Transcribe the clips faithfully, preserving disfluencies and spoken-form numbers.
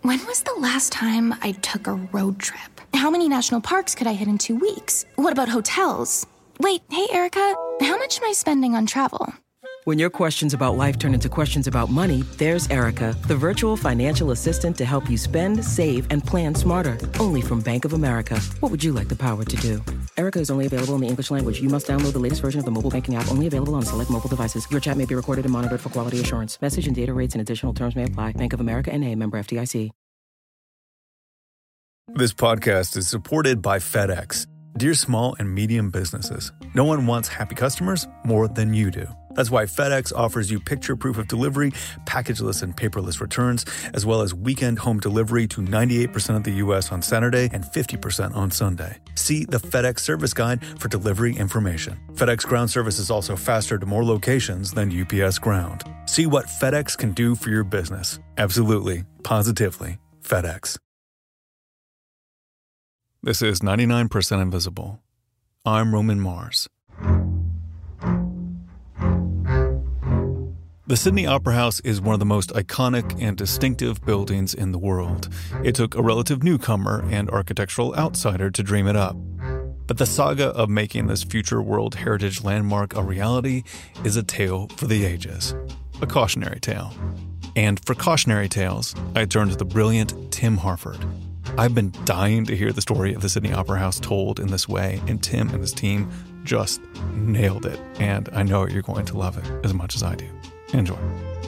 When was the last time I took a road trip? How many national parks could I hit in two weeks? What about hotels? Wait, hey, Erica, how much am I spending on travel? When your questions about life turn into questions about money, there's Erica, the virtual financial assistant to help you spend, save, and plan smarter. Only from Bank of America. What would you like the power to do? Erica is only available in the English language. You must download the latest version of the mobile banking app, only available on select mobile devices. Your chat may be recorded and monitored for quality assurance. Message and data rates and additional terms may apply. Bank of America N A, member F D I C. This podcast is supported by FedEx. Dear small and medium businesses, no one wants happy customers more than you do. That's why FedEx offers you picture proof of delivery, packageless and paperless returns, as well as weekend home delivery to ninety-eight percent of the U S on Saturday and fifty percent on Sunday. See the FedEx service guide for delivery information. FedEx Ground service is also faster to more locations than U P S Ground. See what FedEx can do for your business. Absolutely, positively, FedEx. This is ninety-nine percent Invisible. I'm Roman Mars. The Sydney Opera House is one of the most iconic and distinctive buildings in the world. It took a relative newcomer and architectural outsider to dream it up. But the saga of making this future World Heritage landmark a reality is a tale for the ages. A cautionary tale. And for cautionary tales, I turn to the brilliant Tim Harford. I've been dying to hear the story of the Sydney Opera House told in this way, and Tim and his team just nailed it. And I know you're going to love it as much as I do. Enjoy.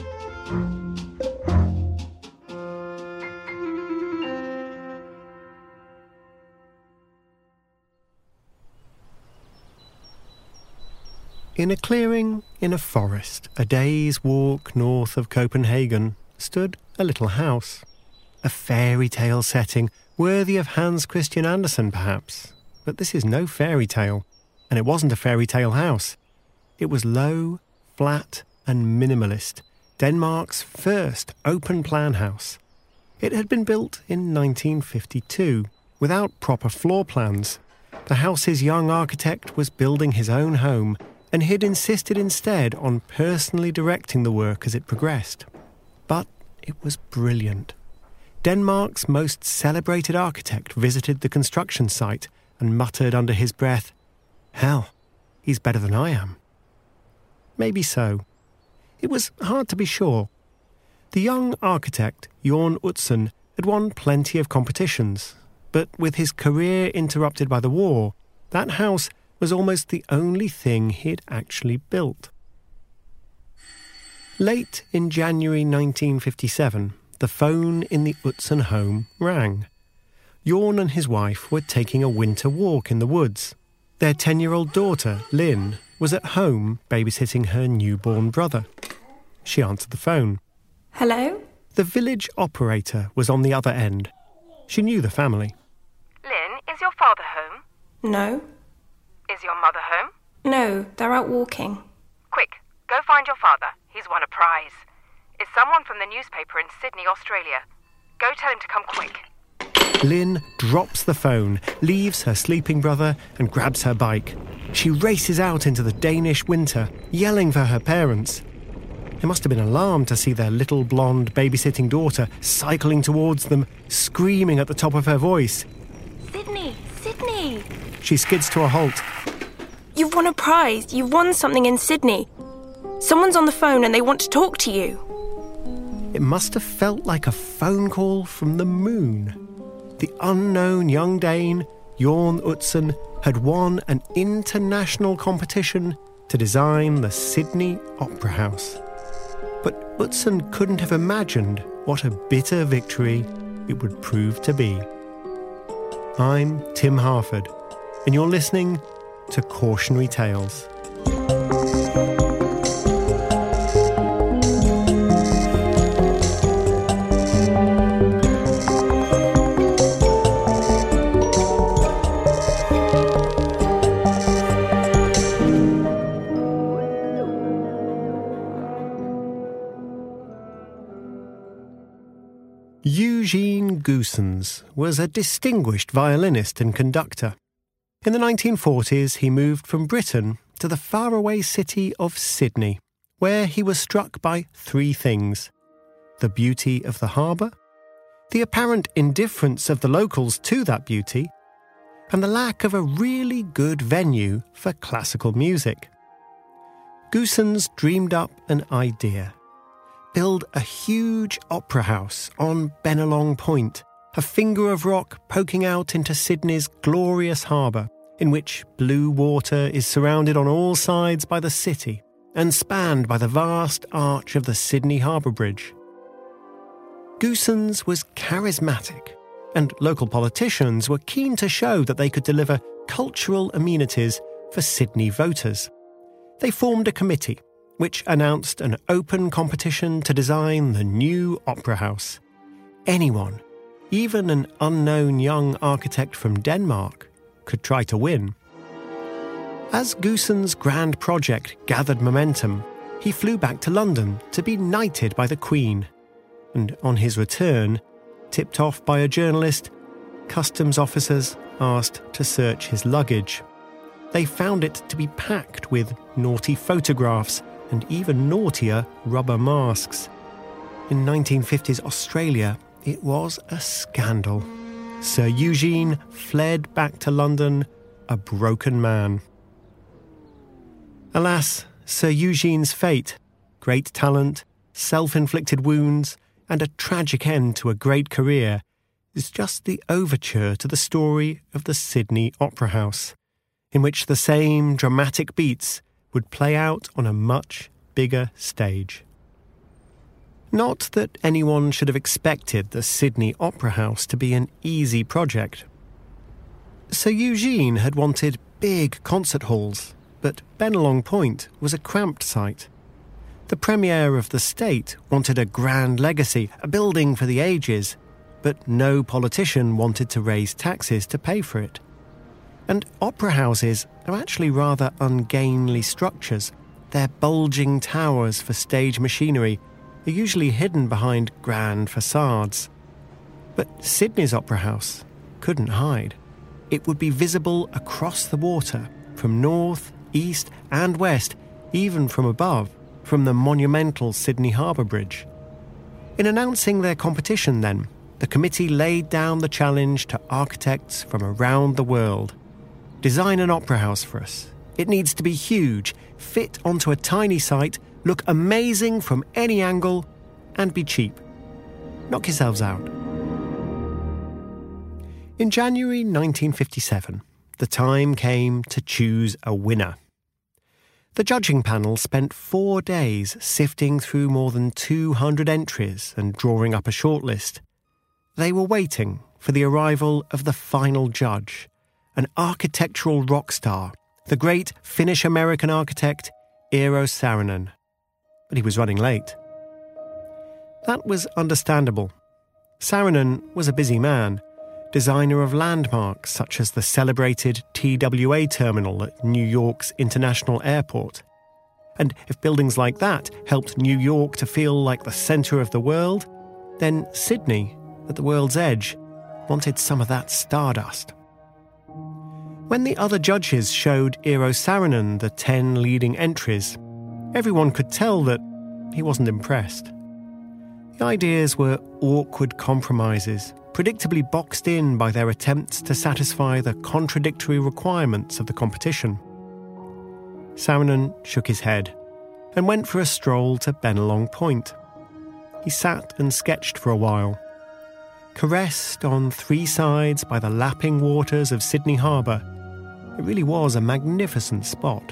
In a clearing in a forest, a day's walk north of Copenhagen, stood a little house. A fairy tale setting, worthy of Hans Christian Andersen perhaps. But this is no fairy tale, and it wasn't a fairy tale house. It was low, flat, and minimalist, Denmark's first open-plan house. It had been built in nineteen fifty-two, without proper floor plans. The house's young architect was building his own home, and he'd insisted instead on personally directing the work as it progressed. But it was brilliant. Denmark's most celebrated architect visited the construction site and muttered under his breath, "Hell, he's better than I am." Maybe so. It was hard to be sure. The young architect, Jorn Utzon, had won plenty of competitions, but with his career interrupted by the war, that house was almost the only thing he'd actually built. Late in January nineteen fifty-seven, the phone in the Utzon home rang. Jorn and his wife were taking a winter walk in the woods. Their ten-year-old daughter, Lynn, was at home babysitting her newborn brother. She answered the phone. Hello? The village operator was on the other end. She knew the family. Lynn, is your father home? No. Is your mother home? No, they're out walking. Quick, go find your father. He's won a prize. It's someone from the newspaper in Sydney, Australia. Go tell him to come quick. Lynn drops the phone, leaves her sleeping brother, and grabs her bike. She races out into the Danish winter, yelling for her parents. They must have been alarmed to see their little blonde babysitting daughter cycling towards them, screaming at the top of her voice. Sydney! Sydney! She skids to a halt. You've won a prize. You've won something in Sydney. Someone's on the phone and they want to talk to you. It must have felt like a phone call from the moon. The unknown young Dane, Jorn Utzon, had won an international competition to design the Sydney Opera House. But Utzon couldn't have imagined what a bitter victory it would prove to be. I'm Tim Harford, and you're listening to Cautionary Tales. Eugene Goossens was a distinguished violinist and conductor. In the nineteen forties, he moved from Britain to the faraway city of Sydney, where he was struck by three things: the beauty of the harbour, the apparent indifference of the locals to that beauty, and the lack of a really good venue for classical music. Goossens dreamed up an idea. Build a huge opera house on Bennelong Point, a finger of rock poking out into Sydney's glorious harbour, in which blue water is surrounded on all sides by the city and spanned by the vast arch of the Sydney Harbour Bridge. Goossens was charismatic, and local politicians were keen to show that they could deliver cultural amenities for Sydney voters. They formed a committee, which announced an open competition to design the new opera house. Anyone, even an unknown young architect from Denmark, could try to win. As Goossens' grand project gathered momentum, he flew back to London to be knighted by the Queen, and on his return, tipped off by a journalist, customs officers asked to search his luggage. They found it to be packed with naughty photographs and even naughtier rubber masks. In nineteen fifties Australia, it was a scandal. Sir Eugene fled back to London, a broken man. Alas, Sir Eugene's fate, great talent, self-inflicted wounds, and a tragic end to a great career, is just the overture to the story of the Sydney Opera House, in which the same dramatic beats would play out on a much bigger stage. Not that anyone should have expected the Sydney Opera House to be an easy project. Sir Eugene had wanted big concert halls, but Bennelong Point was a cramped site. The Premier of the state wanted a grand legacy, a building for the ages, but no politician wanted to raise taxes to pay for it. And opera houses are actually rather ungainly structures. Their bulging towers for stage machinery are usually hidden behind grand facades. But Sydney's opera house couldn't hide. It would be visible across the water, from north, east and west, even from above, from the monumental Sydney Harbour Bridge. In announcing their competition then, the committee laid down the challenge to architects from around the world. Design an opera house for us. It needs to be huge, fit onto a tiny site, look amazing from any angle, and be cheap. Knock yourselves out. In January nineteen fifty-seven, the time came to choose a winner. The judging panel spent four days sifting through more than two hundred entries and drawing up a shortlist. They were waiting for the arrival of the final judge, an architectural rock star, the great Finnish-American architect Eero Saarinen. But he was running late. That was understandable. Saarinen was a busy man, designer of landmarks such as the celebrated T W A terminal at New York's International Airport. And if buildings like that helped New York to feel like the centre of the world, then Sydney, at the world's edge, wanted some of that stardust. When the other judges showed Eero Saarinen the ten leading entries, everyone could tell that he wasn't impressed. The ideas were awkward compromises, predictably boxed in by their attempts to satisfy the contradictory requirements of the competition. Saarinen shook his head and went for a stroll to Bennelong Point. He sat and sketched for a while. Caressed on three sides by the lapping waters of Sydney Harbour, it really was a magnificent spot.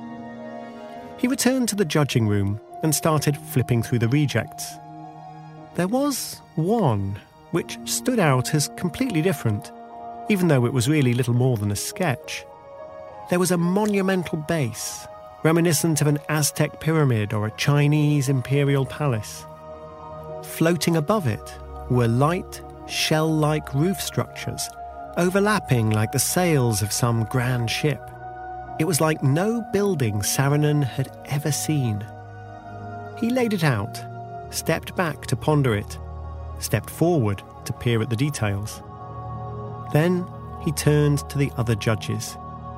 He returned to the judging room and started flipping through the rejects. There was one which stood out as completely different, even though it was really little more than a sketch. There was a monumental base, reminiscent of an Aztec pyramid or a Chinese imperial palace. Floating above it were light, shell-like roof structures, overlapping like the sails of some grand ship. It was like no building Saarinen had ever seen. He laid it out, stepped back to ponder it, stepped forward to peer at the details. Then he turned to the other judges.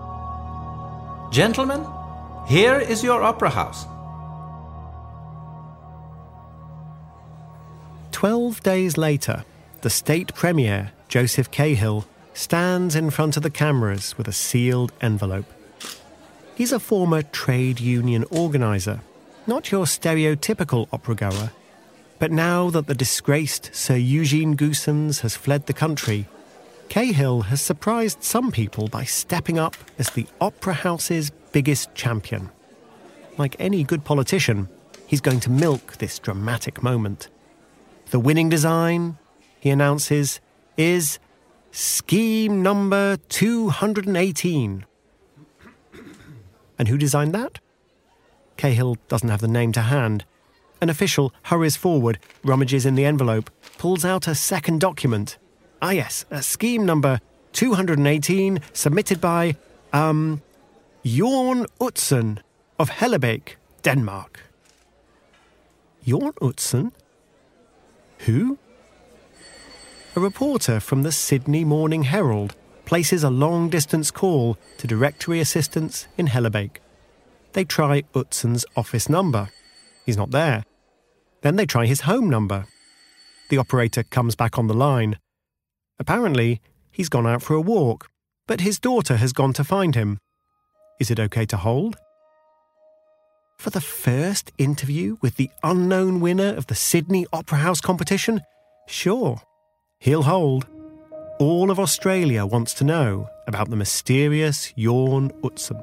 Gentlemen, here is your opera house. Twelve days later, the state premier, Joseph Cahill, stands in front of the cameras with a sealed envelope. He's a former trade union organiser, not your stereotypical opera-goer. But now that the disgraced Sir Eugene Goossens has fled the country, Cahill has surprised some people by stepping up as the Opera House's biggest champion. Like any good politician, he's going to milk this dramatic moment. The winning design, he announces, is scheme number two hundred eighteen. And who designed that? Cahill doesn't have the name to hand. An official hurries forward, rummages in the envelope, pulls out a second document. Ah yes, a scheme number two hundred eighteen, submitted by, um, Jorn Utzon of Hellebeek, Denmark. Jorn Utzon? Who? A reporter from the Sydney Morning Herald places a long-distance call to directory assistants in Hellebeek. They try Utzon's office number. He's not there. Then they try his home number. The operator comes back on the line. Apparently, he's gone out for a walk, but his daughter has gone to find him. Is it okay to hold? For the first interview with the unknown winner of the Sydney Opera House competition? Sure, he'll hold. All of Australia wants to know about the mysterious Jorn Utzon.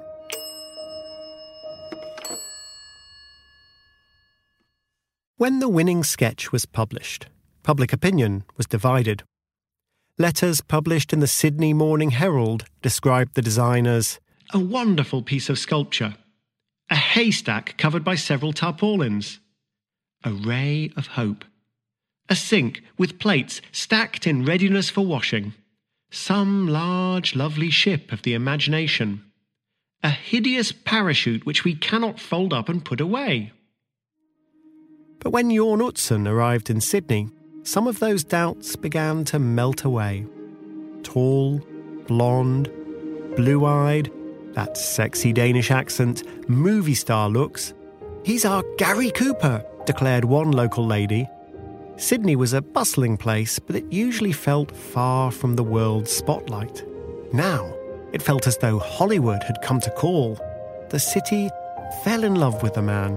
When the winning sketch was published, public opinion was divided. Letters published in the Sydney Morning Herald described the design as a wonderful piece of sculpture, a haystack covered by several tarpaulins, a ray of hope, a sink with plates stacked in readiness for washing, some large, lovely ship of the imagination, a hideous parachute which we cannot fold up and put away. But when Jorn Utzon arrived in Sydney, some of those doubts began to melt away. Tall, blonde, blue-eyed, that sexy Danish accent, movie star looks. He's our Gary Cooper, declared one local lady. Sydney was a bustling place, but it usually felt far from the world's spotlight. Now, it felt as though Hollywood had come to call. The city fell in love with the man.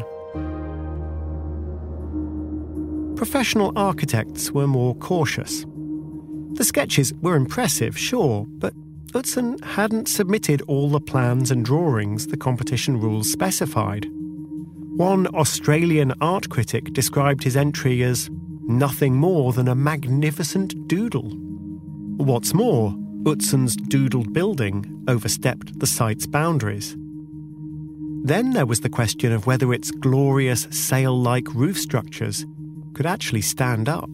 Professional architects were more cautious. The sketches were impressive, sure, but Utzon hadn't submitted all the plans and drawings the competition rules specified. One Australian art critic described his entry as nothing more than a magnificent doodle. What's more, Utzon's doodled building overstepped the site's boundaries. Then there was the question of whether its glorious sail-like roof structures could actually stand up.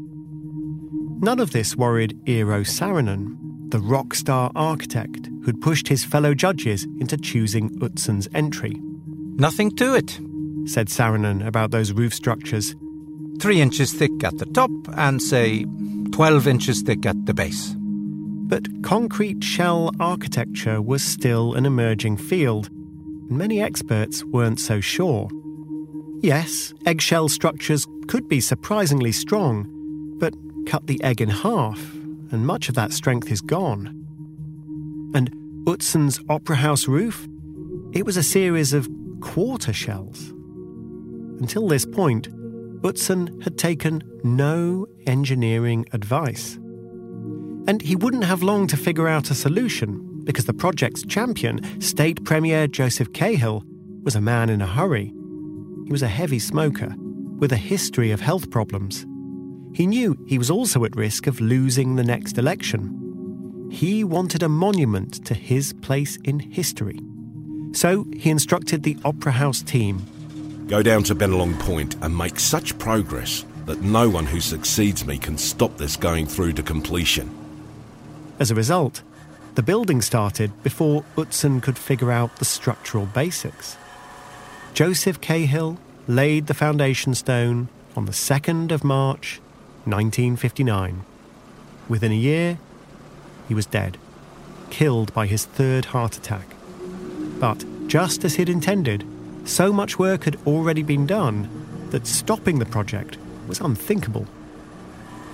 None of this worried Eero Saarinen, the rock star architect who'd pushed his fellow judges into choosing Utzon's entry. Nothing to it, said Saarinen about those roof structures. Three inches thick at the top and, say, twelve inches thick at the base. But concrete shell architecture was still an emerging field, and many experts weren't so sure. Yes, eggshell structures could be surprisingly strong, but cut the egg in half, and much of that strength is gone. And Utzon's Opera House roof? It was a series of quarter shells. Until this point, Utzon had taken no engineering advice. And he wouldn't have long to figure out a solution, because the project's champion, State Premier Joseph Cahill, was a man in a hurry. He was a heavy smoker, with a history of health problems. He knew he was also at risk of losing the next election. He wanted a monument to his place in history. So he instructed the Opera House team. Go down to Bennelong Point and make such progress that no one who succeeds me can stop this going through to completion. As a result, the building started before Utzon could figure out the structural basics. Joseph Cahill laid the foundation stone on the second of March, nineteen fifty-nine. Within a year, he was dead, killed by his third heart attack. But just as he'd intended, so much work had already been done that stopping the project was unthinkable.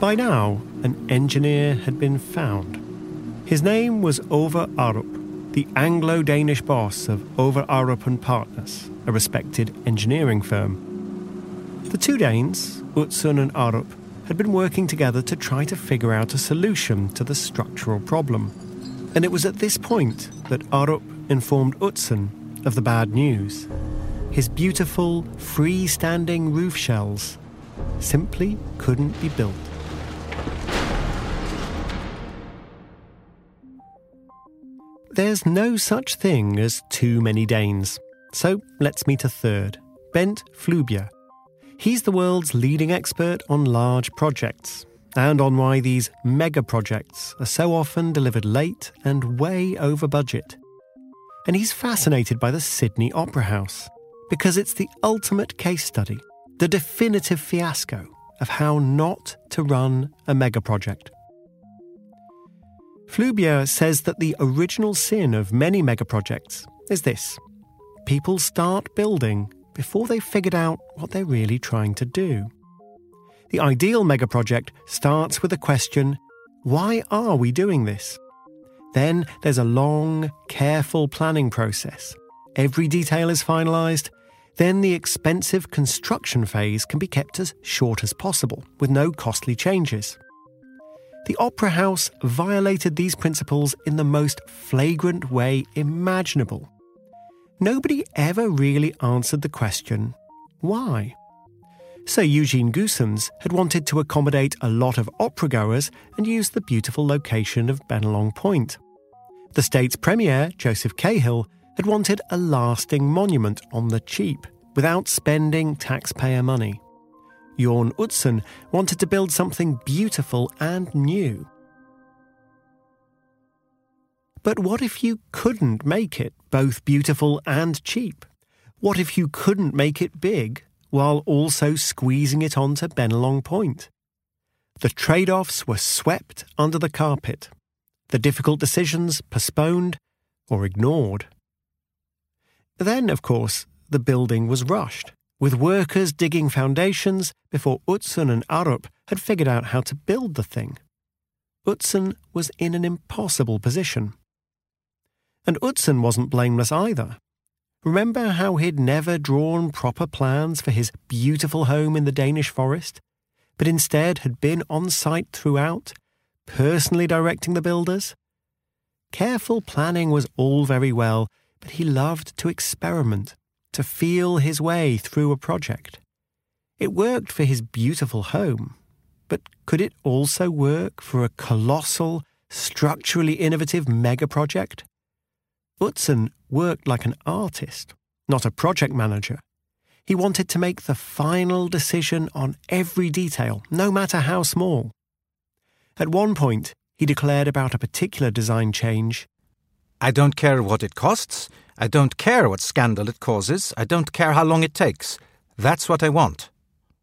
By now, an engineer had been found. His name was Ove Arup, the Anglo-Danish boss of Ove Arup and Partners, a respected engineering firm. The two Danes, Utzon and Arup, had been working together to try to figure out a solution to the structural problem. And it was at this point that Arup informed Utzon of the bad news. His beautiful, freestanding roof shells simply couldn't be built. There's no such thing as too many Danes, so let's meet a third, Bent Flyvbjerg. He's the world's leading expert on large projects, and on why these mega projects are so often delivered late and way over budget. And he's fascinated by the Sydney Opera House, because it's the ultimate case study, the definitive fiasco of how not to run a mega project. Flyvbjerg says that the original sin of many mega projects is this: people start building before they've figured out what they're really trying to do. The ideal mega project starts with the question, why are we doing this? Then there's a long, careful planning process. Every detail is finalised. Then the expensive construction phase can be kept as short as possible, with no costly changes. The Opera House violated these principles in the most flagrant way imaginable. Nobody ever really answered the question, why? Sir Eugene Goossens had wanted to accommodate a lot of opera-goers and used the beautiful location of Bennelong Point. The state's premier, Joseph Cahill, had wanted a lasting monument on the cheap, without spending taxpayer money. Jorn Utzon wanted to build something beautiful and new. But what if you couldn't make it both beautiful and cheap? What if you couldn't make it big while also squeezing it onto Bennelong Point? The trade-offs were swept under the carpet, the difficult decisions postponed or ignored. Then, of course, the building was rushed, with workers digging foundations before Utzon and Arup had figured out how to build the thing. Utzon was in an impossible position. And Utzon wasn't blameless either. Remember how he'd never drawn proper plans for his beautiful home in the Danish forest, but instead had been on site throughout, personally directing the builders? Careful planning was all very well, but he loved to experiment, to feel his way through a project. It worked for his beautiful home, but could it also work for a colossal, structurally innovative mega-project? Utzon worked like an artist, not a project manager. He wanted to make the final decision on every detail, no matter how small. At one point, he declared about a particular design change, I don't care what it costs. I don't care what scandal it causes. I don't care how long it takes. That's what I want.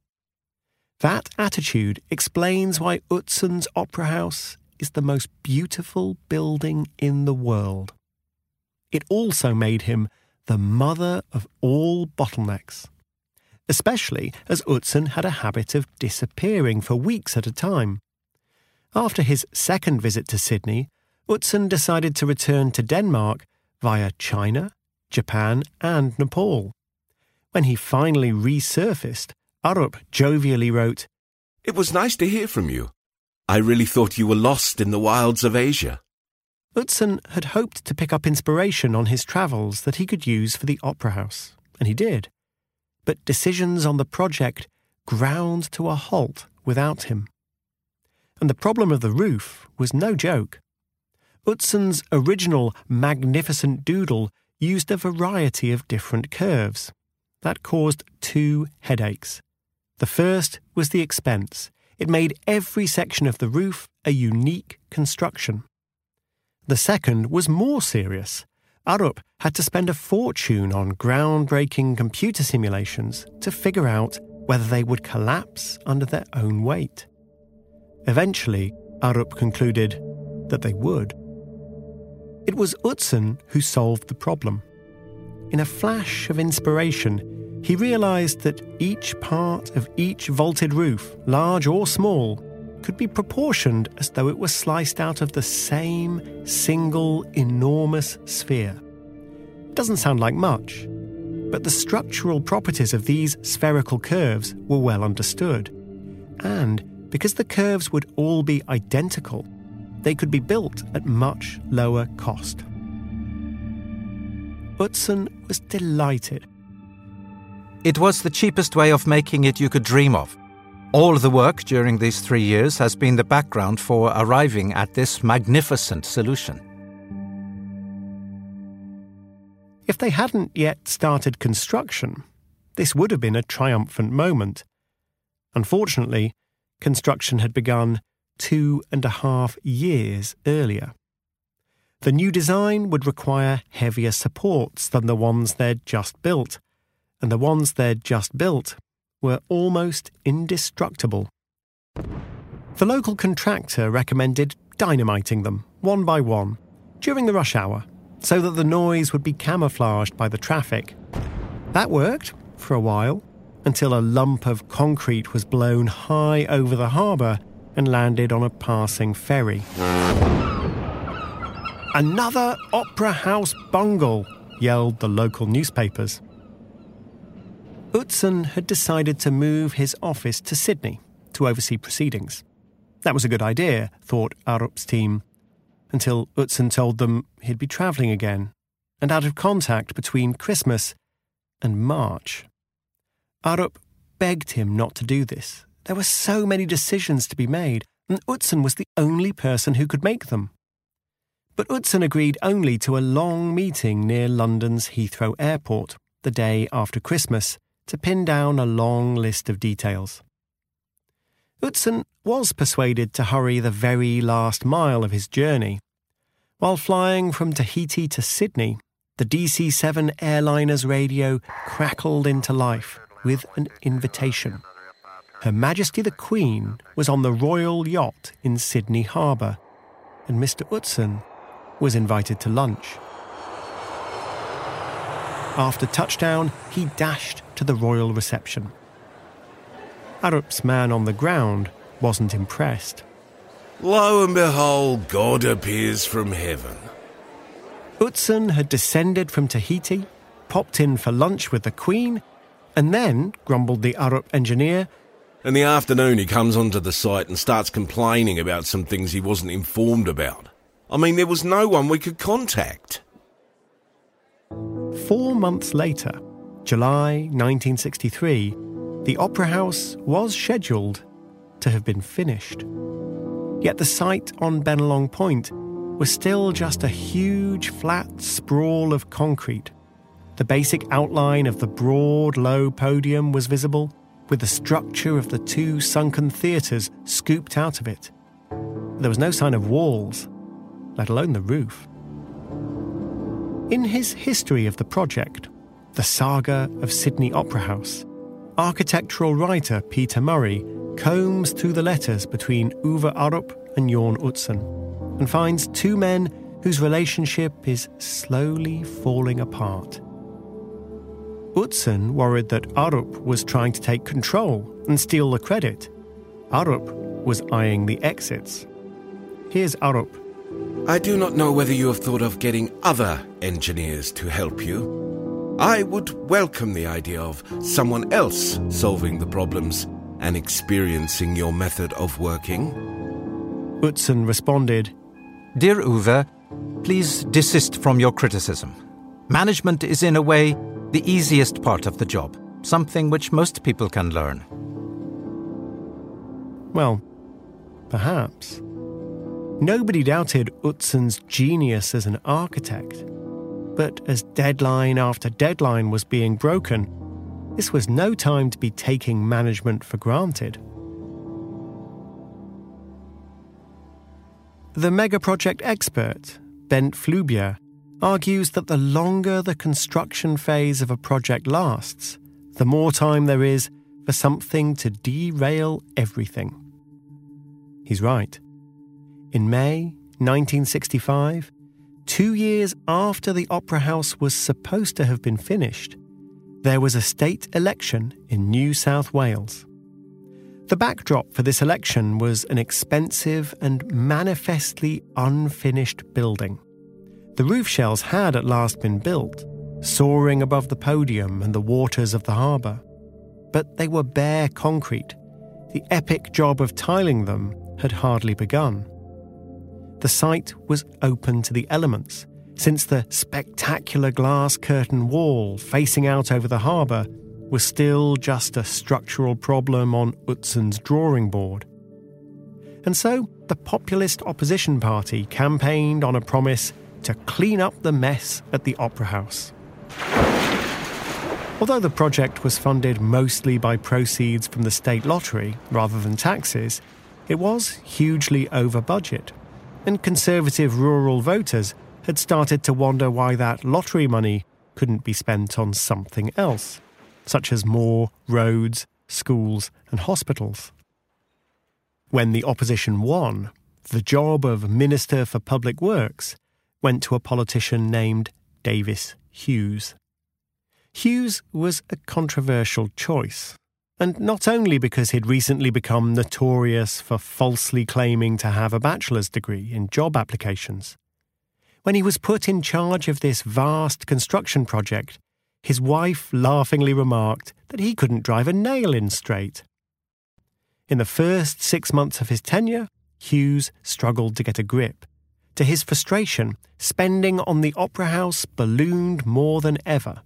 That attitude explains why Utzon's Opera House is the most beautiful building in the world. It also made him the mother of all bottlenecks, especially as Utzon had a habit of disappearing for weeks at a time. After his second visit to Sydney, Utzon decided to return to Denmark via China, Japan and Nepal. When he finally resurfaced, Arup jovially wrote, It was nice to hear from you. I really thought you were lost in the wilds of Asia. Utzon had hoped to pick up inspiration on his travels that he could use for the Opera House, and he did. But decisions on the project ground to a halt without him. And the problem of the roof was no joke. Utzon's original magnificent doodle used a variety of different curves. That caused two headaches. The first was the expense. It made every section of the roof a unique construction. The second was more serious. Arup had to spend a fortune on groundbreaking computer simulations to figure out whether they would collapse under their own weight. Eventually, Arup concluded that they would. It was Utzon who solved the problem. In a flash of inspiration, he realised that each part of each vaulted roof, large or small, could be proportioned as though it were sliced out of the same single enormous sphere. It doesn't sound like much, but the structural properties of these spherical curves were well understood. And because the curves would all be identical, they could be built at much lower cost. Utzon was delighted. It was the cheapest way of making it you could dream of. All the work during these three years has been the background for arriving at this magnificent solution. If they hadn't yet started construction, this would have been a triumphant moment. Unfortunately, construction had begun two and a half years earlier. The new design would require heavier supports than the ones they'd just built, and the ones they'd just built were almost indestructible. The local contractor recommended dynamiting them, one by one, during the rush hour, so that the noise would be camouflaged by the traffic. That worked for a while, until a lump of concrete was blown high over the harbour and landed on a passing ferry. "Another Opera House bungle!" yelled the local newspapers. Utzon had decided to move his office to Sydney to oversee proceedings. That was a good idea, thought Arup's team, until Utzon told them he'd be travelling again and out of contact between Christmas and March. Arup begged him not to do this. There were so many decisions to be made, and Utzon was the only person who could make them. But Utzon agreed only to a long meeting near London's Heathrow Airport the day after Christmas to pin down a long list of details. Utzon was persuaded to hurry the very last mile of his journey. While flying from Tahiti to Sydney, the D C seven airliner's radio crackled into life with an invitation. Her Majesty the Queen was on the royal yacht in Sydney Harbour, and Mister Utzon was invited to lunch. After touchdown, he dashed to the royal reception. Arup's man on the ground wasn't impressed. Lo and behold, God appears from heaven. Utzon had descended from Tahiti, popped in for lunch with the Queen, and then, grumbled the Arup engineer, in the afternoon he comes onto the site and starts complaining about some things he wasn't informed about. I mean, there was no one we could contact. Four months later, July nineteen sixty-three, the Opera House was scheduled to have been finished. Yet the site on Bennelong Point was still just a huge, flat sprawl of concrete. The basic outline of the broad, low podium was visible, with the structure of the two sunken theatres scooped out of it. There was no sign of walls, let alone the roof. In his history of the project, The Saga of Sydney Opera House, architectural writer Peter Murray combs through the letters between Uwe Arup and Jorn Utzon and finds two men whose relationship is slowly falling apart. Utzon worried that Arup was trying to take control and steal the credit. Arup was eyeing the exits. Here's Arup. I do not know whether you have thought of getting other engineers to help you. I would welcome the idea of someone else solving the problems and experiencing your method of working. Utzon responded, Dear Uwe, please desist from your criticism. Management is in a way the easiest part of the job, something which most people can learn. Well, perhaps. Nobody doubted Utzon's genius as an architect, but as deadline after deadline was being broken, this was no time to be taking management for granted. The megaproject expert, Bent Flubier, argues that the longer the construction phase of a project lasts, the more time there is for something to derail everything. He's right. In May nineteen sixty-five, two years after the Opera House was supposed to have been finished, there was a state election in New South Wales. The backdrop for this election was an expensive and manifestly unfinished building. The roof shells had at last been built, soaring above the podium and the waters of the harbour. But they were bare concrete. The epic job of tiling them had hardly begun. The site was open to the elements, since the spectacular glass curtain wall facing out over the harbour was still just a structural problem on Utzon's drawing board. And so the populist opposition party campaigned on a promise to clean up the mess at the Opera House. Although the project was funded mostly by proceeds from the state lottery rather than taxes, it was hugely over budget, and conservative rural voters had started to wonder why that lottery money couldn't be spent on something else, such as more roads, schools and hospitals. When the opposition won, the job of Minister for Public Works went to a politician named Davis Hughes. Hughes was a controversial choice, and not only because he'd recently become notorious for falsely claiming to have a bachelor's degree in job applications. When he was put in charge of this vast construction project, his wife laughingly remarked that he couldn't drive a nail in straight. In the first six months of his tenure, Hughes struggled to get a grip. To his frustration, spending on the Opera House ballooned more than ever.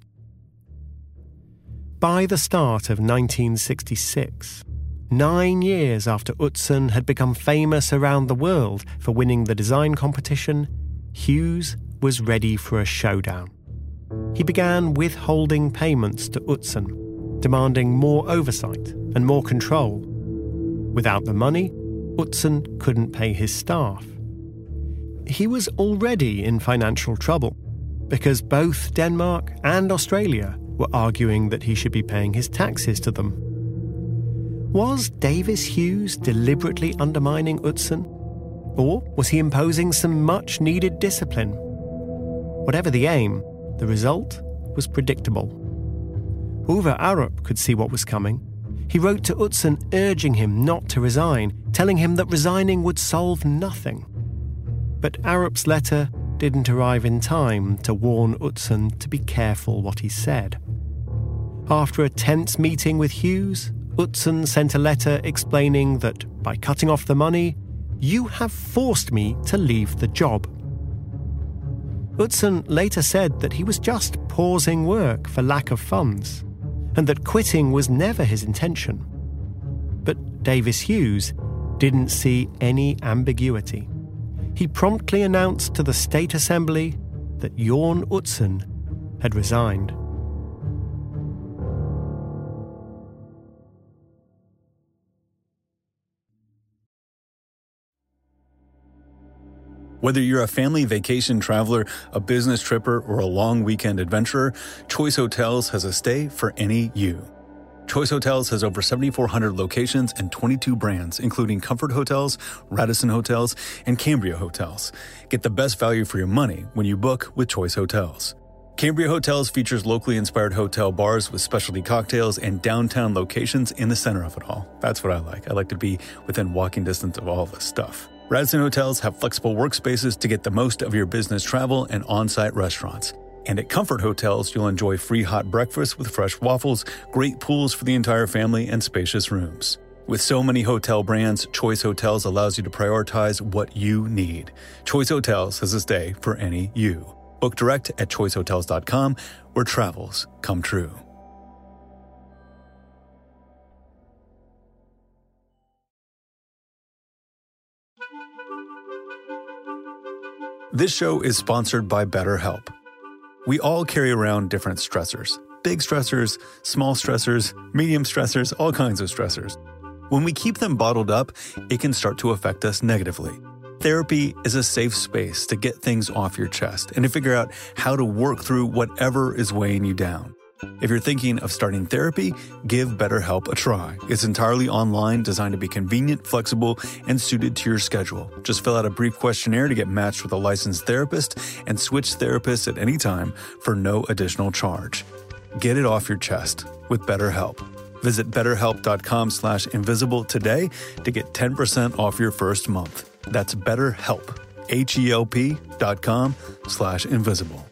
By the start of nineteen sixty-six, nine years after Utzon had become famous around the world for winning the design competition, Hughes was ready for a showdown. He began withholding payments to Utzon, demanding more oversight and more control. Without the money, Utzon couldn't pay his staff. He was already in financial trouble because both Denmark and Australia were arguing that he should be paying his taxes to them. Was Davis Hughes deliberately undermining Utzon? Or was he imposing some much-needed discipline? Whatever the aim, the result was predictable. Ove Arup could see what was coming. He wrote to Utzon urging him not to resign, telling him that resigning would solve nothing. But Arup's letter didn't arrive in time to warn Utzon to be careful what he said. After a tense meeting with Hughes, Utzon sent a letter explaining that by cutting off the money, "You have forced me to leave the job." Utzon later said that he was just pausing work for lack of funds, and that quitting was never his intention. But Davis Hughes didn't see any ambiguity. He promptly announced to the State Assembly that Jorn Utzon had resigned. Whether you're a family vacation traveler, a business tripper, or a long weekend adventurer, Choice Hotels has a stay for any you. Choice Hotels has over seventy-four hundred locations and twenty-two brands, including Comfort Hotels, Radisson Hotels, and Cambria Hotels. Get the best value for your money when you book with Choice Hotels. Cambria Hotels features locally inspired hotel bars with specialty cocktails and downtown locations in the center of it all. That's what I like. I like to be within walking distance of all this stuff. Radisson Hotels have flexible workspaces to get the most of your business travel and on-site restaurants. And at Comfort Hotels, you'll enjoy free hot breakfast with fresh waffles, great pools for the entire family, and spacious rooms. With so many hotel brands, Choice Hotels allows you to prioritize what you need. Choice Hotels has a stay for any you. Book direct at choice hotels dot com, where travels come true. This show is sponsored by BetterHelp. We all carry around different stressors. Big stressors, small stressors, medium stressors, all kinds of stressors. When we keep them bottled up, it can start to affect us negatively. Therapy is a safe space to get things off your chest and to figure out how to work through whatever is weighing you down. If you're thinking of starting therapy, give BetterHelp a try. It's entirely online, designed to be convenient, flexible, and suited to your schedule. Just fill out a brief questionnaire to get matched with a licensed therapist and switch therapists at any time for no additional charge. Get it off your chest with BetterHelp. Visit betterhelp.com slash invisible today to get ten percent off your first month. That's BetterHelp, H-E-L-P dot com slash invisible.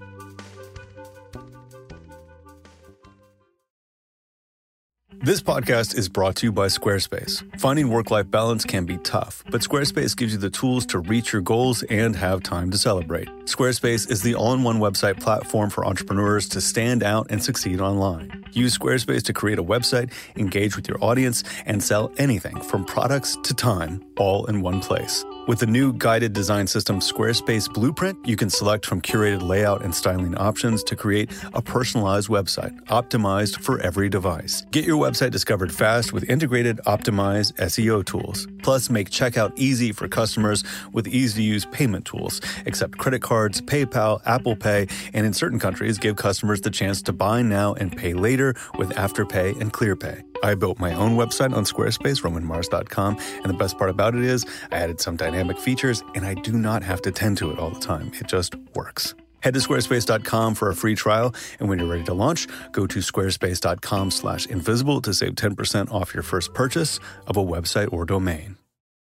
This podcast is brought to you by Squarespace. Finding work-life balance can be tough, but Squarespace gives you the tools to reach your goals and have time to celebrate. Squarespace is the all-in-one website platform for entrepreneurs to stand out and succeed online. Use Squarespace to create a website, engage with your audience, and sell anything from products to time, all in one place. With the new guided design system Squarespace Blueprint, you can select from curated layout and styling options to create a personalized website, optimized for every device. Get your website discovered fast with integrated, optimized S E O tools. Plus, make checkout easy for customers with easy-to-use payment tools. Accept credit cards, PayPal, Apple Pay, and in certain countries, give customers the chance to buy now and pay later with Afterpay and ClearPay. I built my own website on Squarespace, roman mars dot com, and the best part about it is I added some dynamic features, and I do not have to tend to it all the time. It just works. Head to squarespace dot com for a free trial, and when you're ready to launch, go to squarespace dot com slash invisible to save ten percent off your first purchase of a website or domain.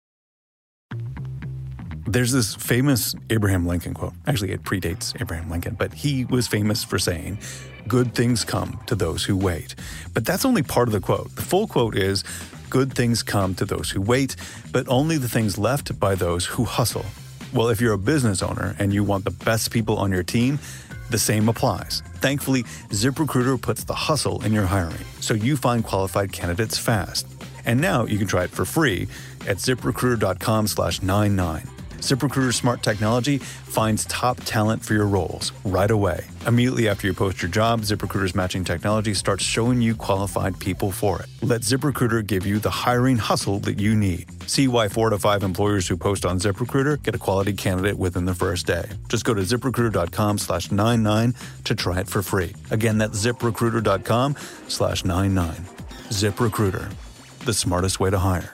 There's this famous Abraham Lincoln quote. Actually, it predates Abraham Lincoln, but he was famous for saying, "Good things come to those who wait." But that's only part of the quote. The full quote is, "Good things come to those who wait, but only the things left by those who hustle." Well, if you're a business owner and you want the best people on your team, the same applies. Thankfully, ZipRecruiter puts the hustle in your hiring, so you find qualified candidates fast. And now you can try it for free at ziprecruiter dot com slash ninety-nine. ZipRecruiter's smart technology finds top talent for your roles right away. Immediately after you post your job, ZipRecruiter's matching technology starts showing you qualified people for it. Let ZipRecruiter give you the hiring hustle that you need. See why four to five employers who post on ZipRecruiter get a quality candidate within the first day. Just go to ziprecruiter dot com slash ninety-nine to try it for free. Again, that's ziprecruiter dot com slash ninety-nine. ZipRecruiter, the smartest way to hire.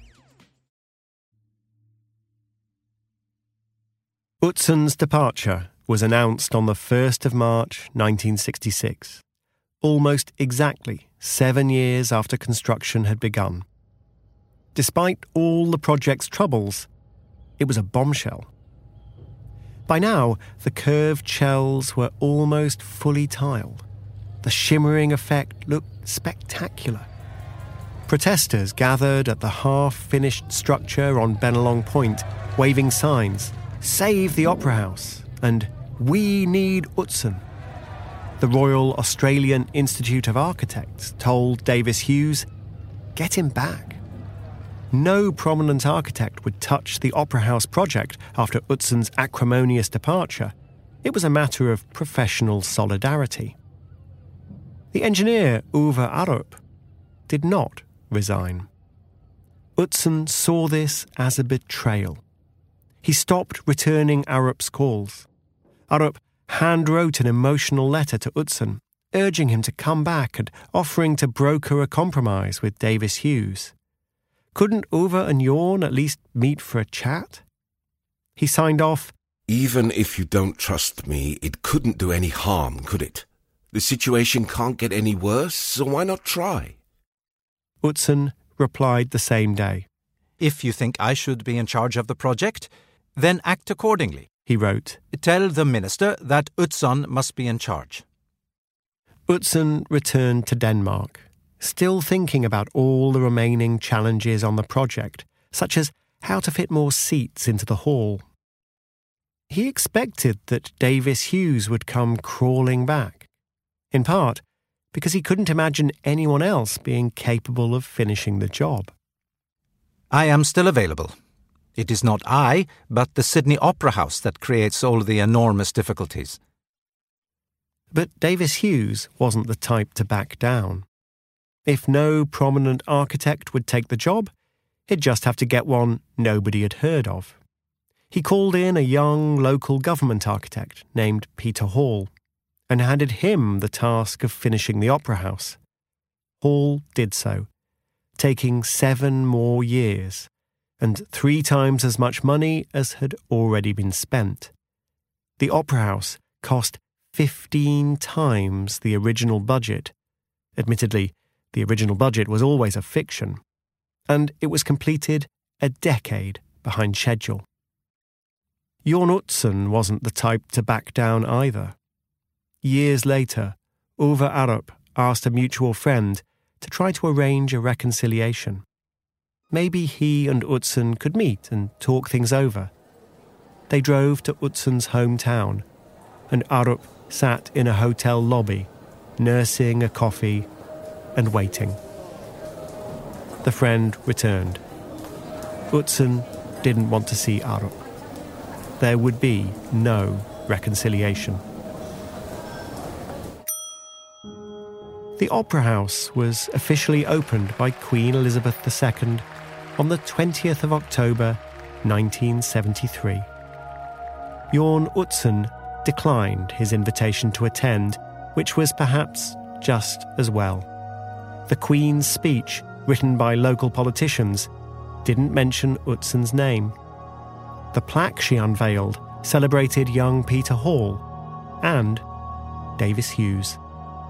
Utzon's departure was announced on the first of March nineteen sixty-six, almost exactly seven years after construction had begun. Despite all the project's troubles, it was a bombshell. By now, the curved shells were almost fully tiled. The shimmering effect looked spectacular. Protesters gathered at the half-finished structure on Bennelong Point, waving signs, "Save the Opera House," and "We need Utzon." The Royal Australian Institute of Architects told Davis Hughes, "Get him back." No prominent architect would touch the Opera House project after Utzon's acrimonious departure. It was a matter of professional solidarity. The engineer, Uwe Arup, did not resign. Utzon saw this as a betrayal. He stopped returning Arup's calls. Arup hand-wrote an emotional letter to Utzon, urging him to come back and offering to broker a compromise with Davis Hughes. Couldn't Uwe and Jorn at least meet for a chat? He signed off, "Even if you don't trust me, it couldn't do any harm, could it? The situation can't get any worse, so why not try?" Utzon replied the same day. "If you think I should be in charge of the project, then act accordingly," he wrote. "Tell the minister that Utzon must be in charge." Utzon returned to Denmark, still thinking about all the remaining challenges on the project, such as how to fit more seats into the hall. He expected that Davis Hughes would come crawling back, in part because he couldn't imagine anyone else being capable of finishing the job. "I am still available. It is not I, but the Sydney Opera House that creates all the enormous difficulties." But Davis Hughes wasn't the type to back down. If no prominent architect would take the job, he'd just have to get one nobody had heard of. He called in a young local government architect named Peter Hall and handed him the task of finishing the Opera House. Hall did so, taking seven more years and three times as much money as had already been spent. The Opera House cost fifteen times the original budget, admittedly The original budget was always a fiction, and it was completed a decade behind schedule. Jorn Utzon wasn't the type to back down either. Years later, Ove Arup asked a mutual friend to try to arrange a reconciliation. Maybe he and Utzon could meet and talk things over. They drove to Utzon's hometown, and Arup sat in a hotel lobby, nursing a coffee and waiting. The friend returned. Utzon didn't want to see Arup. There would be no reconciliation. The Opera House was officially opened by Queen Elizabeth the Second on the twentieth of October, nineteen seventy-three. Jorn Utzon declined his invitation to attend, which was perhaps just as well. The Queen's speech, written by local politicians, didn't mention Utzon's name. The plaque she unveiled celebrated young Peter Hall and Davis Hughes.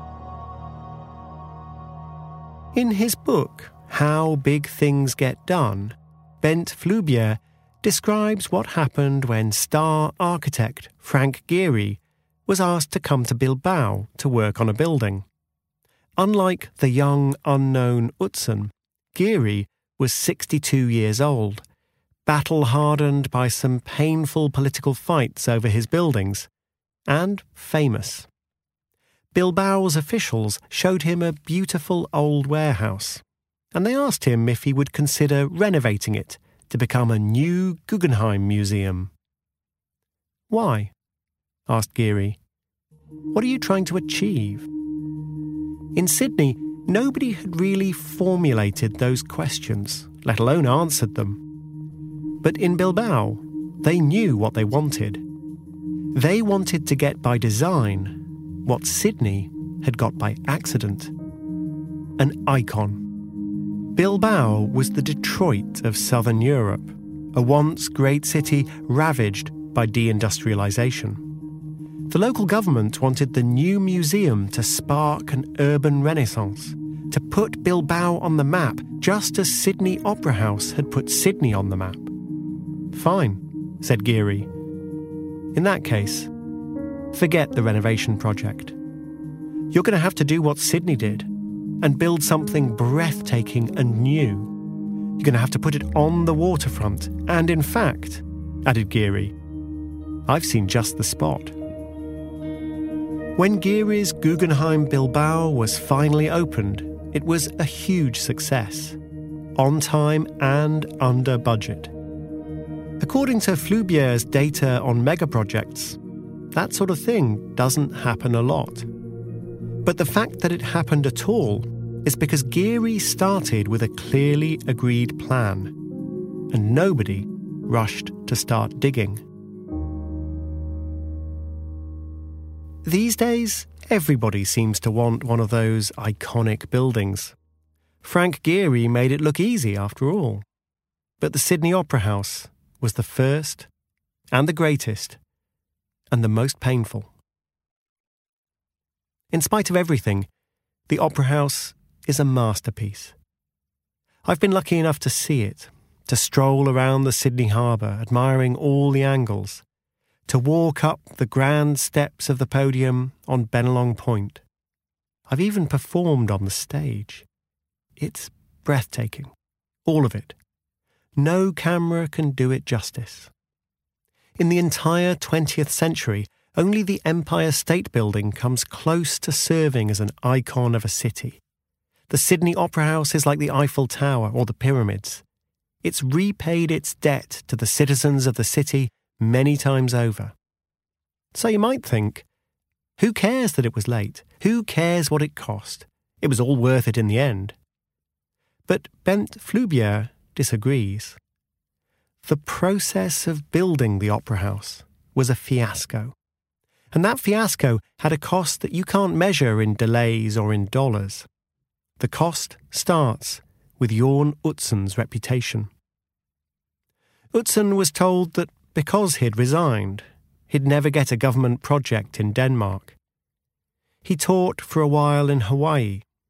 In his book, How Big Things Get Done, Bent Flubier describes what happened when star architect Frank Gehry was asked to come to Bilbao to work on a building. Unlike the young, unknown Utzon, Gehry was sixty-two years old, battle-hardened by some painful political fights over his buildings, and famous. Bilbao's officials showed him a beautiful old warehouse, and they asked him if he would consider renovating it to become a new Guggenheim Museum. "Why?" asked Gehry. "What are you trying to achieve?" In Sydney, nobody had really formulated those questions, let alone answered them. But in Bilbao, they knew what they wanted. They wanted to get by design what Sydney had got by accident. An icon. Bilbao was the Detroit of southern Europe, a once great city ravaged by deindustrialization. The local government wanted the new museum to spark an urban renaissance, to put Bilbao on the map, just as Sydney Opera House had put Sydney on the map. "Fine," said Gehry. "In that case, forget the renovation project. You're going to have to do what Sydney did and build something breathtaking and new. You're going to have to put it on the waterfront. And in fact," added Gehry, "I've seen just the spot." When Gehry's Guggenheim Bilbao was finally opened, it was a huge success, on time and under budget. According to Flubier's data on megaprojects, that sort of thing doesn't happen a lot. But the fact that it happened at all is because Gehry started with a clearly agreed plan, and nobody rushed to start digging. These days, everybody seems to want one of those iconic buildings. Frank Gehry made it look easy after all. But the Sydney Opera House was the first, and the greatest, and the most painful. In spite of everything, the Opera House is a masterpiece. I've been lucky enough to see it, to stroll around the Sydney Harbour, admiring all the angles, to walk up the grand steps of the podium on Bennelong Point. I've even performed on the stage. It's breathtaking, all of it. No camera can do it justice. In the entire twentieth century, only the Empire State Building comes close to serving as an icon of a city. The Sydney Opera House is like the Eiffel Tower or the pyramids. It's repaid its debt to the citizens of the city many times over. So you might think, who cares that it was late? Who cares what it cost? It was all worth it in the end. But Bent Flubier disagrees. The process of building the Opera House was a fiasco. And that fiasco had a cost that you can't measure in delays or in dollars. The cost starts with Jorn Utzon's reputation. Utzon was told that because he'd resigned, he'd never get a government project in Denmark. He taught for a while in Hawaii,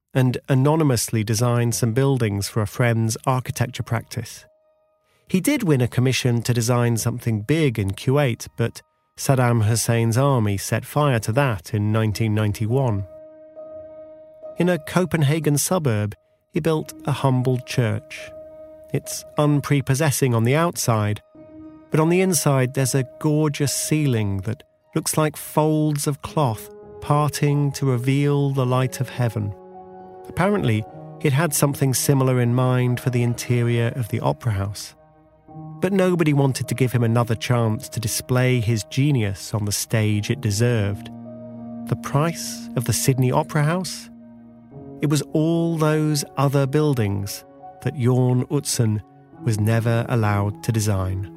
and anonymously designed some buildings for a friend's architecture practice. He did win a commission to design something big in Kuwait, but Saddam Hussein's army set fire to that in nineteen ninety-one. In a Copenhagen suburb, he built a humble church. It's unprepossessing on the outside, but on the inside there's a gorgeous ceiling that looks like folds of cloth parting to reveal the light of heaven. Apparently, he'd had something similar in mind for the interior of the Opera House. But nobody wanted to give him another chance to display his genius on the stage it deserved. The price of the Sydney Opera House? It was all those other buildings that Jorn Utzon was never allowed to design.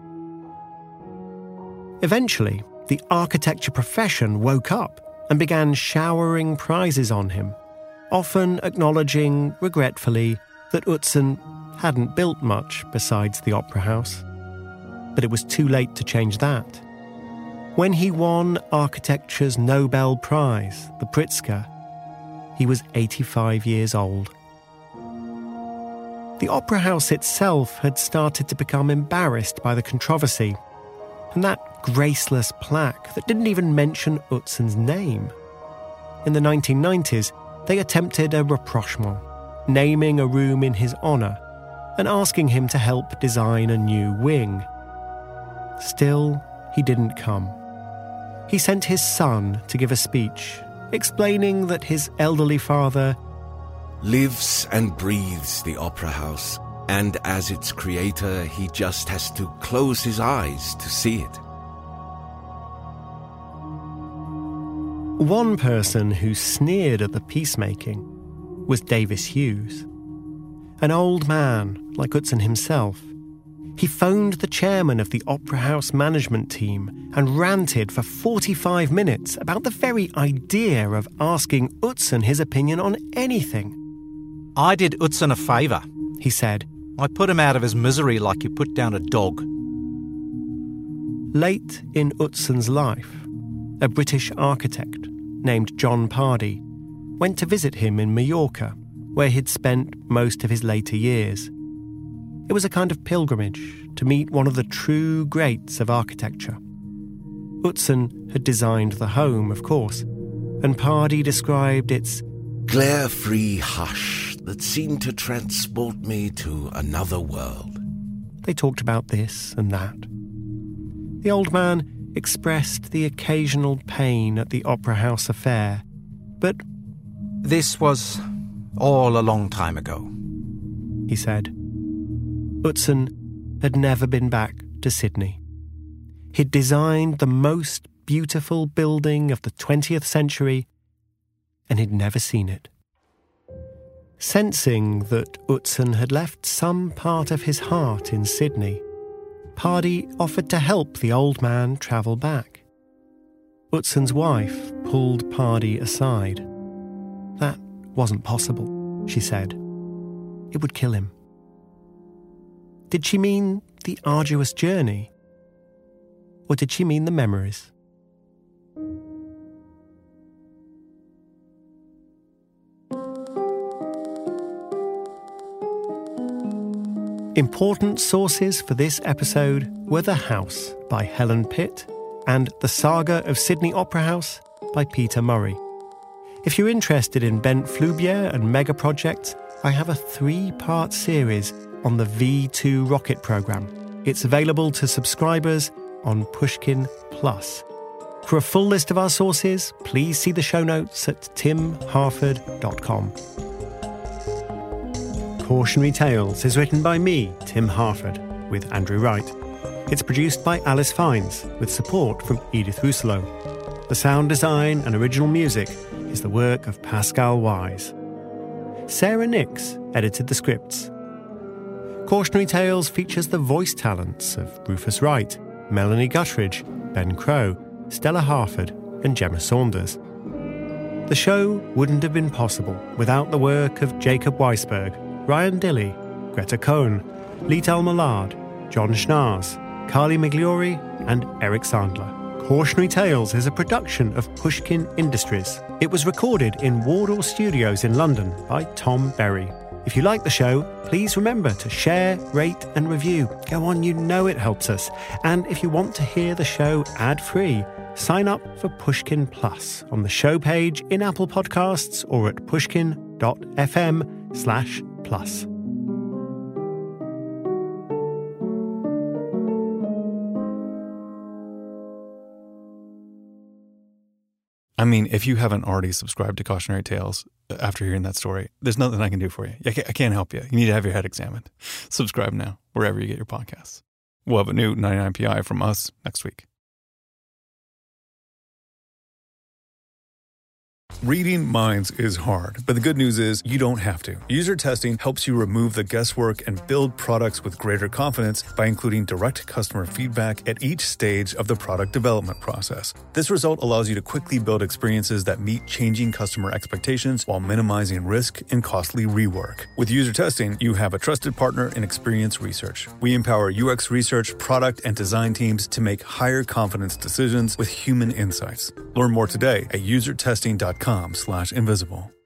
Eventually, the architecture profession woke up and began showering prizes on him, often acknowledging, regretfully, that Utzon hadn't built much besides the Opera House. But it was too late to change that. When he won architecture's Nobel Prize, the Pritzker, he was eighty-five years old. The Opera House itself had started to become embarrassed by the controversy, and that graceless plaque that didn't even mention Utzon's name. In the nineteen nineties, they attempted a rapprochement, naming a room in his honour and asking him to help design a new wing. Still, he didn't come. He sent his son to give a speech, explaining that his elderly father lives and breathes the Opera House, and as its creator, he just has to close his eyes to see it. One person who sneered at the peacemaking was Davis Hughes. An old man, like Utzon himself. He phoned the chairman of the Opera House management team and ranted for forty-five minutes about the very idea of asking Utzon his opinion on anything. I did Utzon a favour, he said. I put him out of his misery like you put down a dog. Late in Utzon's life, a British architect named John Pardee went to visit him in Mallorca, where he'd spent most of his later years. It was a kind of pilgrimage to meet one of the true greats of architecture. Utzon had designed the home, of course, and Pardee described its glare-free hush that seemed to transport me to another world. They talked about this and that. The old man expressed the occasional pain at the Opera House affair, but this was all a long time ago, he said. Utzon had never been back to Sydney. He'd designed the most beautiful building of the twentieth century, and he'd never seen it. Sensing that Utzon had left some part of his heart in Sydney, Pardee offered to help the old man travel back. Utzon's wife pulled Pardee aside. That wasn't possible, she said. It would kill him. Did she mean the arduous journey? Or did she mean the memories? Important sources for this episode were The House by Helen Pitt and The Saga of Sydney Opera House by Peter Murray. If you're interested in Bent Fluvier and mega projects, I have a three-part series on the V two rocket program. It's available to subscribers on Pushkin Plus. For a full list of our sources, please see the show notes at tim harford dot com. Cautionary Tales is written by me, Tim Harford, with Andrew Wright. It's produced by Alice Fiennes, with support from Edith Rousselot. The sound design and original music is the work of Pascal Wise. Sarah Nix edited the scripts. Cautionary Tales features the voice talents of Rufus Wright, Melanie Guttridge, Ben Crow, Stella Harford, and Gemma Saunders. The show wouldn't have been possible without the work of Jacob Weisberg, Ryan Dilley, Greta Cohn, Lital Millard, John Schnaars, Carly Migliori, and Eric Sandler. Cautionary Tales is a production of Pushkin Industries. It was recorded in Wardle Studios in London by Tom Berry. If you like the show, please remember to share, rate and review. Go on, you know it helps us. And if you want to hear the show ad-free, sign up for Pushkin Plus on the show page in Apple Podcasts or at pushkin.fm slash plus. I mean, if you haven't already subscribed to Cautionary Tales after hearing that story, there's nothing I can do for you. I can't, I can't help you. You need to have your head examined. Subscribe now, wherever you get your podcasts. We'll have a new ninety-nine P I from us next week. Reading minds is hard, but the good news is you don't have to. User testing helps you remove the guesswork and build products with greater confidence by including direct customer feedback at each stage of the product development process. This result allows you to quickly build experiences that meet changing customer expectations while minimizing risk and costly rework. With user testing, you have a trusted partner in Experience Research. We empower U X research, product, and design teams to make higher confidence decisions with human insights. Learn more today at user testing dot com slash invisible.